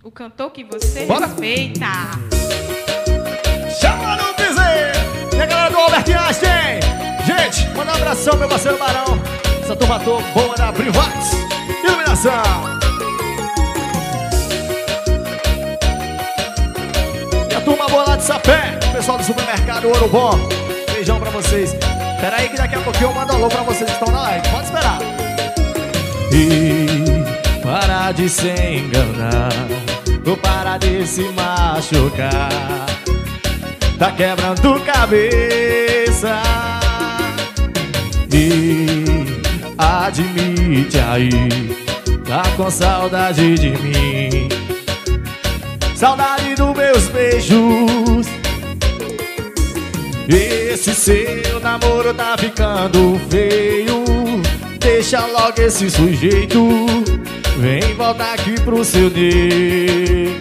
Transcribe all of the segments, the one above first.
O cantor que você Bora. respeita. Chama no piseiro! E a galera do Albert Einstein! Gente, manda um abração, meu parceiro Barão. Essa turma toda boa da Privax Iluminação. E a turma boa lá de Sapé, o pessoal do supermercado Ouro Bom. Beijão pra vocês. Pera aí que daqui a pouquinho eu mando alô pra vocês que estão na live. Pode esperar. E para de se enganar, ou para de se machucar, tá quebrando cabeça. E admite aí, tá com saudade de mim, saudade dos meus beijos. Esse seu namoro tá ficando feio, deixa logo esse sujeito, vem voltar aqui pro seu ninho.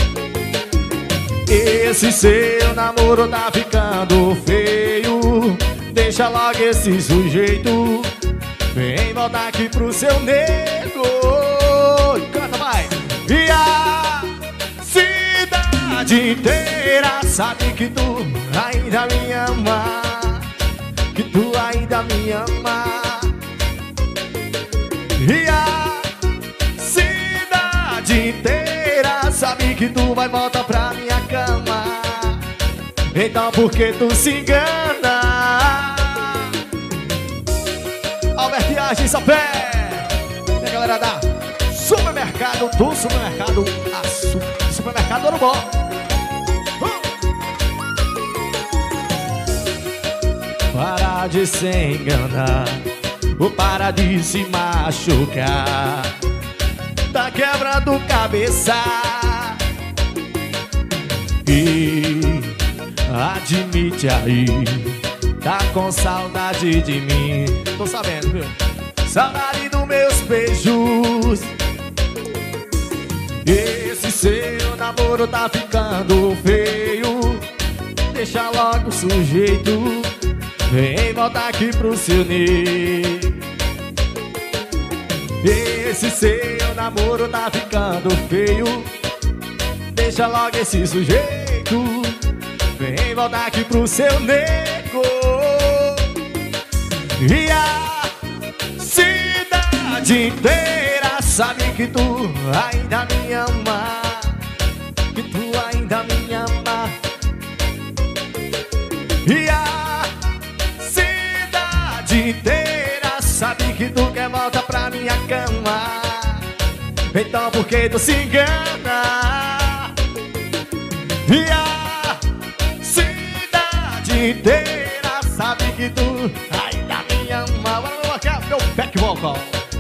Esse seu namoro tá ficando feio, deixa logo esse sujeito, vem voltar aqui pro seu nego. Canta, vai! E a cidade inteira sabe que tu ainda me ama, que tu ainda me ama. E a cidade inteira sabe que tu vai voltar pra minha cama. Então por que tu se engana? Albert Einstein, Sapé. E a galera da supermercado, do supermercado Supermercado Ouro Bom. Para de se enganar, ou para de se machucar, tá quebrando cabeça. E admite aí, tá com saudade de mim. Tô sabendo, viu? Saudade dos meus beijos. Esse seu namoro tá ficando feio, deixa logo o sujeito, vem voltar aqui pro seu ninho. Esse seu namoro tá ficando feio, deixa logo esse sujeito, vem voltar aqui pro seu nego. E a cidade inteira sabe que tu ainda me ama, que tu ainda me ama. E a cidade inteira sabe que tu quer voltar pra minha cama. Então por que tu se engana? E a cidade inteira sabe que tu ainda me ama. Bora colocar meu back vocal.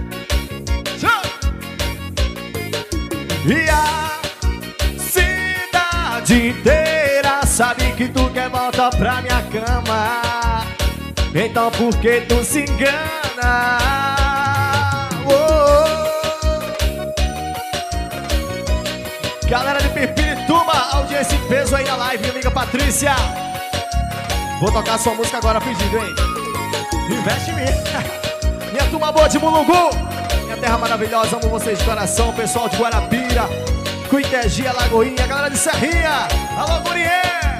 E a cidade inteira sabe que tu quer voltar pra minha cama. Então por que tu se engana? Galera de Pirpirituba, audiência em peso aí na live, minha amiga Patrícia. Vou tocar sua música agora, pedido, hein? Investe em mim. Minha turma boa de Mulungu, minha terra maravilhosa, amo vocês de coração. Pessoal de Guarapira, Cuitegia, Lagoinha, galera de Serrinha. Alô, Guriê!